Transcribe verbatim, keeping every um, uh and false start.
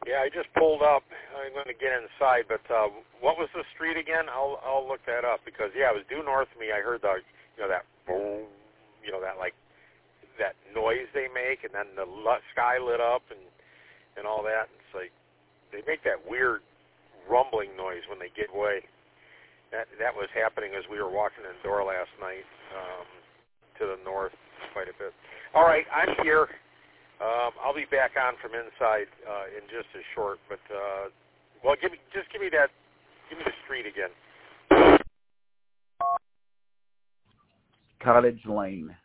Yeah, I just pulled up. I'm going to get inside, but uh, what was the street again? I'll I'll look that up because yeah, it was due north of me. I heard the you know that boom, you know that like that noise they make, and then the sky lit up and and all that. It's like they make that weird rumbling noise when they get away. That that was happening as we were walking in the door last night um, to the north quite a bit. All right, I'm here. Um, I'll be back on from inside uh, in just a short, but uh, well, give me just give me that, give me the street again. Cottage Lane.